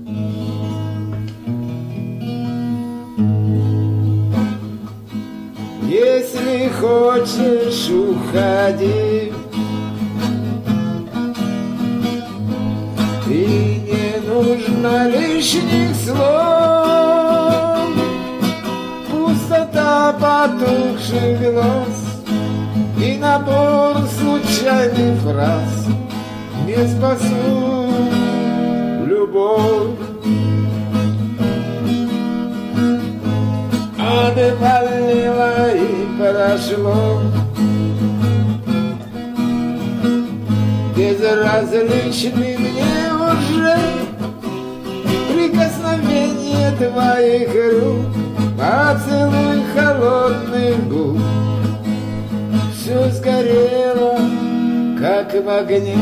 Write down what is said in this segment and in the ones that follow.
Если хочешь, уходи, и не нужно лишних слов. Пустота потухших глаз и набор случайных фраз не спасут любовь. Отвалило и прошло, безразличны мне уже прикосновения твоих рук, поцелуй холодных губ. Все сгорело, как в огне.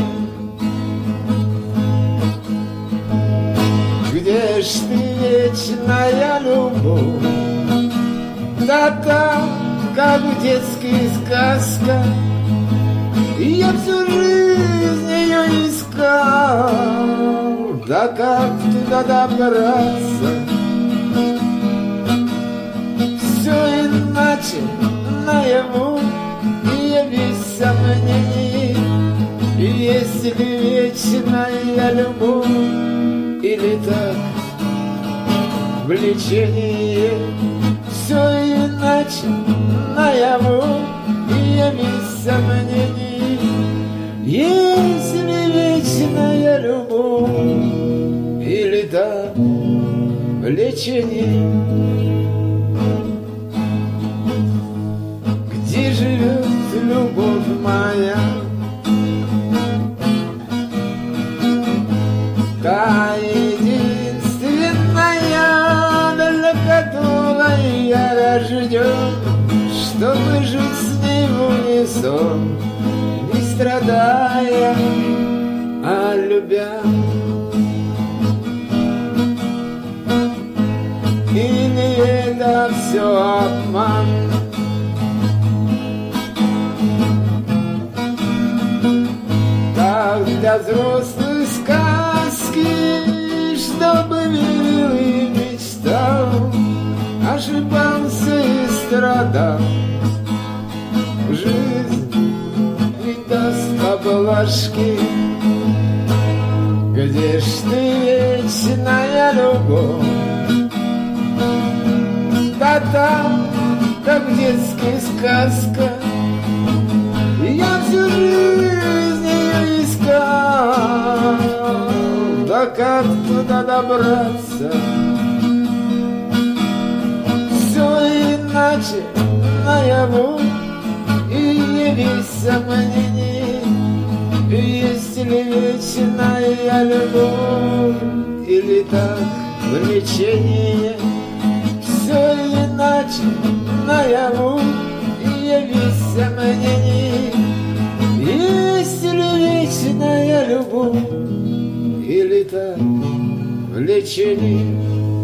Где ж ты, вечная любовь? Да там, как в детских сказках, я всю жизнь ее искал. Да как туда добраться? Все иначе наяву, и явись сомнений. Если вечная любовь или так влечение, все иначе наяву, и явись сомнений. Если вечная любовь или так влечение, где живет любовь моя? Та единственная, для которой я рожден, чтобы жить с ней в унисон, не страдая, а любя. Или это все обман? Так для взрослых сказки, чтобы верил и мечтал, ошибался и страдал. Жизнь не даст поблажки. Где ж ты, вечная любовь? Да там, как в детских сказках, я всю жизнь ее искал. Да как туда добраться? Все иначе наяву, и явись сомнений. Если вечная любовь или так влечение, все иначе наяву, и явись сомнений. Если вечная любовь или так влечение,